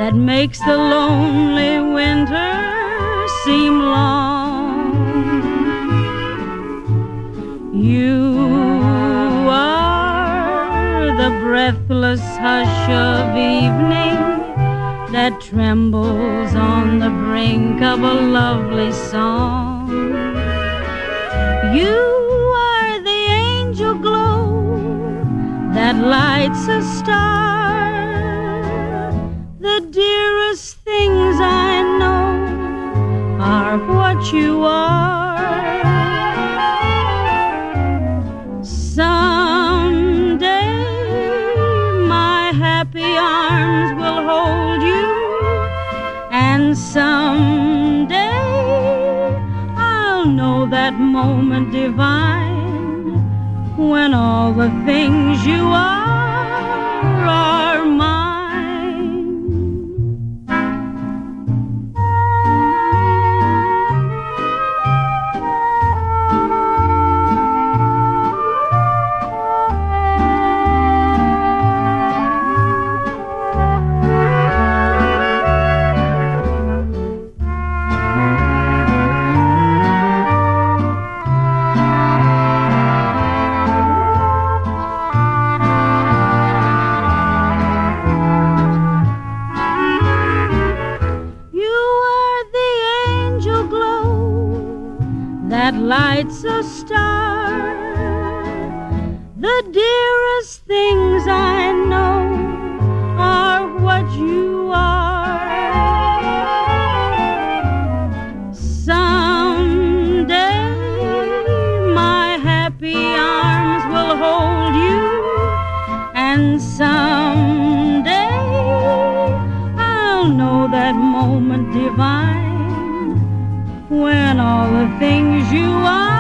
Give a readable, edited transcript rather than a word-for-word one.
that makes the lonely winter seem long. You are the breathless hush of evening that trembles on the brink of a lovely song. You are the angel glow that lights a star. The dearest things I know are what you are. Someday my happy arms will hold you, and someday I'll know that moment divine when all the things you are mine. That lights a star. The dearest things I know are what you are. Someday my happy arms will hold you, and someday I'll know that moment divine when all the things you are